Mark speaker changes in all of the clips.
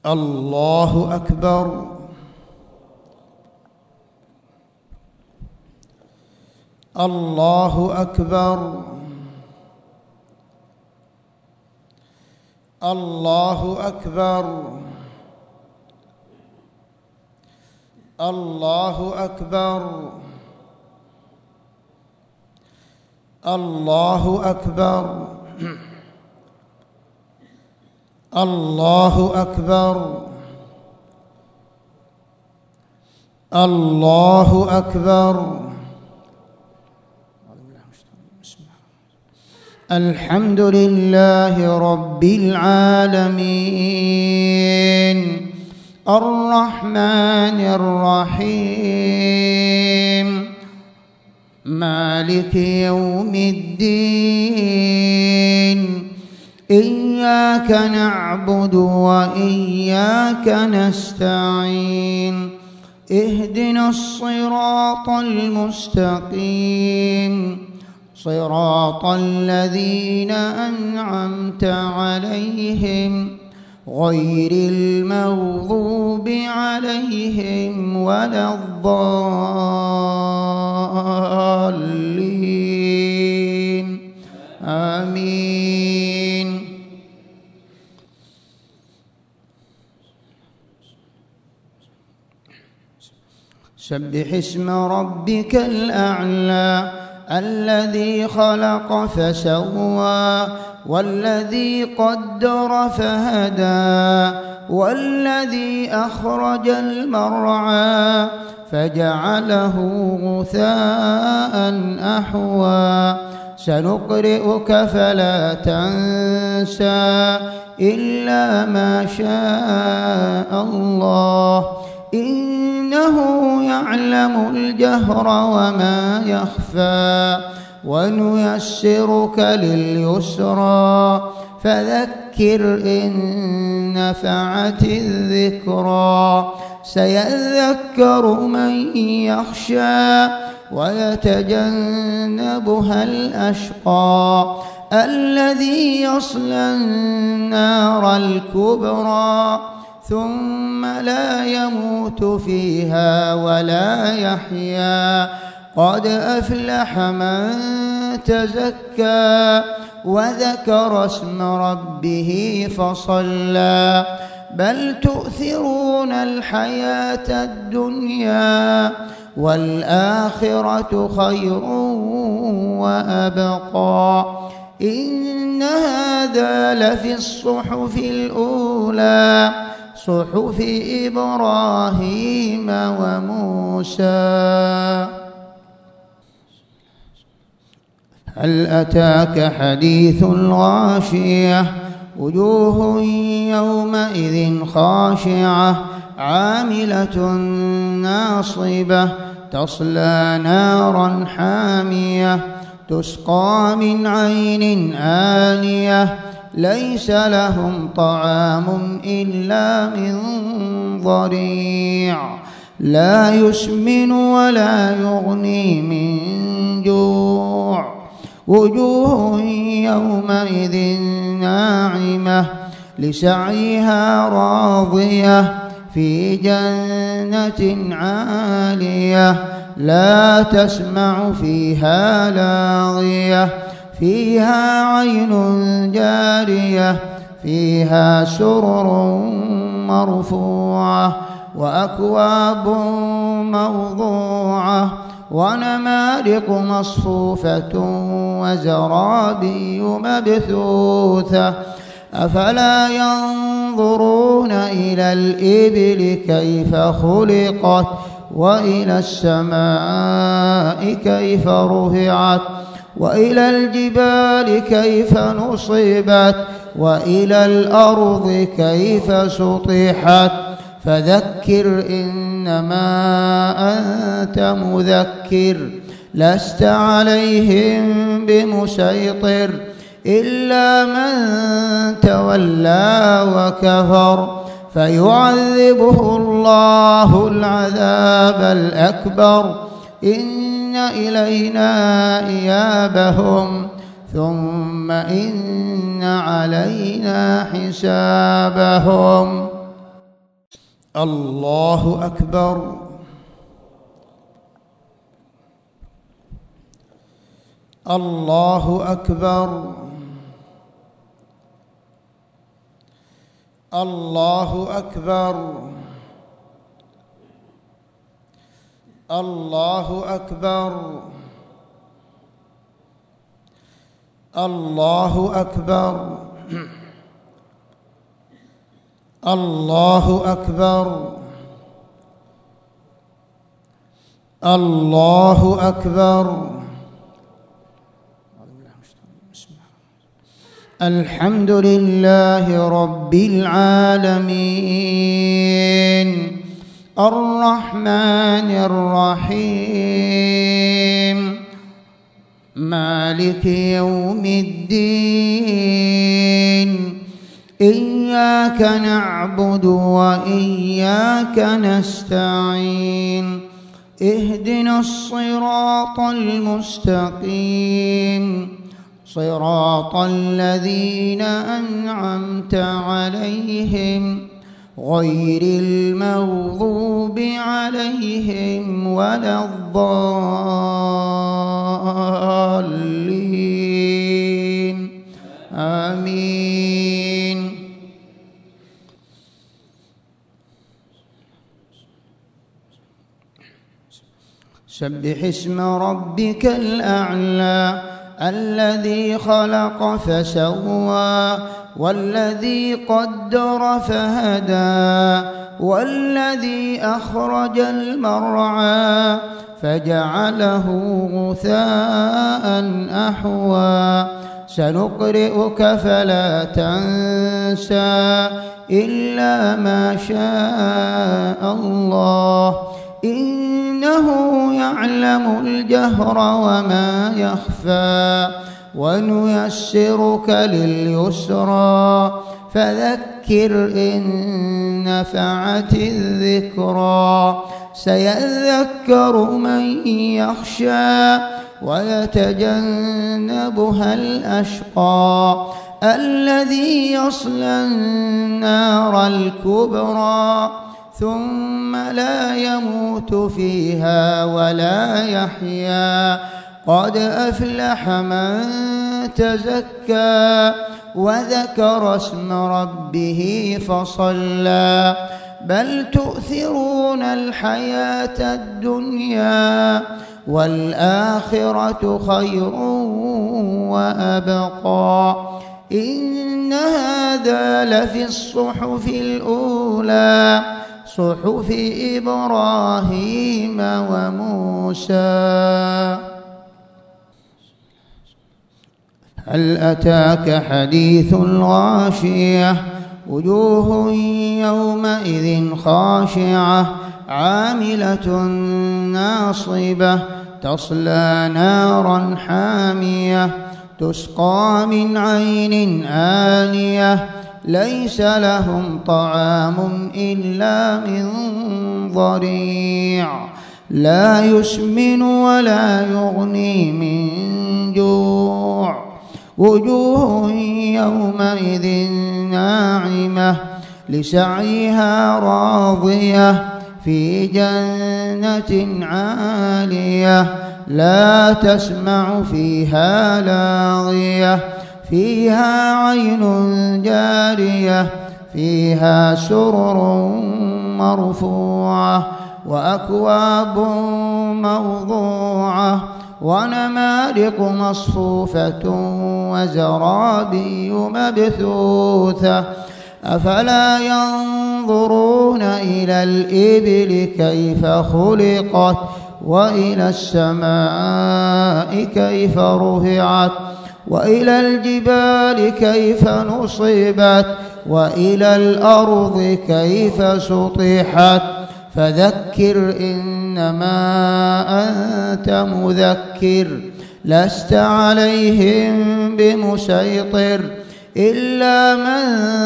Speaker 1: الله أكبر. الله أكبر. الله أكبر. الله أكبر. الله أكبر. الله أكبر. الله أكبر. الحمد لله رب العالمين الرحمن الرحيم مالك يوم الدين إياك نعبد وإياك نستعين اهدنا الصراط المستقيم صراط الذين أنعمت عليهم غير المغضوب عليهم ولا الضالين آمين. سبح اسم ربك الأعلى الذي خلق فسوى والذي قدر فهدى والذي أخرج المرعى فجعله غثاء أحوى سنقرئك فلا تنسى إلا ما شاء الله إنه يعلم الجهر وما يخفى ونيسرك لليسرى فذكر إن نفعت الذكرى سيذكر من يخشى ويتجنبها الأشقى الذي يصلى النار الكبرى ثم لا يموت فيها ولا يحيا قد أفلح من تزكى وذكر اسم ربه فصلى بل تؤثرون الحياة الدنيا والآخرة خير وأبقى إن هذا لفي الصحف الأولى صحف إبراهيم وموسى. هل أتاك حديث الغاشية وجوه يومئذ خاشعة عاملة ناصبة تصلى نارا حامية تسقى من عين آنية ليس لهم طعام إلا من ضريع لا يسمن ولا يغني من جوع وجوه يومئذ ناعمة لسعيها راضية في جنة عالية لا تسمع فيها لاغية فيها عين جارية فيها سرر مرفوعة وأكواب موضوعة ونمارق مصفوفة وزرابي مبثوثة أفلا ينظرون إلى الإبل كيف خلقت وإلى السماء كيف رفعت وإلى الجبال كيف نصبت وإلى الأرض كيف سطحت فذكر إنما أنت مذكر لست عليهم بمسيطر إلا من تولى وكفر فيعذبه الله العذاب الأكبر إن إلينا إيابهم ثم إن علينا حسابهم. الله أكبر. الله أكبر. الله أكبر. الله أكبر. الله أكبر. الله أكبر. الله أكبر. الحمد لله رب العالمين الرحمن الرحيم مالك يوم الدين إياك نعبد وإياك نستعين اهدنا الصراط المستقيم صراط الذين أنعمت عليهم غير المغضوب عليهم ولا الضالين آمين. سبح اسم ربك الأعلى الذي خلق فسوى والذي قدر فهدى والذي أخرج المرعى فجعله غثاء أحوى سنقرئك فلا تنسى إلا ما شاء الله إنه يعلم الجهر وما يخفى ونيسرك لليسرى فذكر إن نفعت الذكرى سيذكر من يخشى ويتجنبها الأشقى الذي يصلى النار الكبرى ثم لا يموت فيها ولا يحيا قد أفلح من تزكى وذكر اسم ربه فصلى بل تؤثرون الحياة الدنيا والآخرة خير وأبقى إن هذا لفي الصحف الأولى صحف إبراهيم وموسى. هل أتاك حديث الغاشية وجوه يومئذ خاشعة عاملة ناصبة تصلى نارا حامية تسقى من عين آنية ليس لهم طعام إلا من ضريع لا يسمن ولا يغني من جوع وجوه يومئذ ناعمة لسعيها راضية في جنة عالية لا تسمع فيها لاغية فيها عين جارية فيها سرر مرفوعة وأكواب موضوعة ونمارق مصفوفة وزرابي مبثوثة أفلا ينظرون إلى الإبل كيف خلقت وإلى السماء كيف رفعت وإلى الجبال كيف نصبت وإلى الأرض كيف سطحت فذكر إنما أنت مذكر لست عليهم بمسيطر إلا من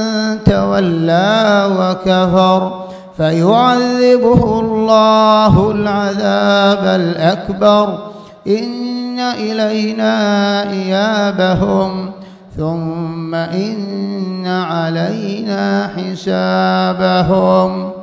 Speaker 1: تولى وكفر فيعذبه الله العذاب الأكبر إن إلينا إيابهم ثم إن علينا حسابهم.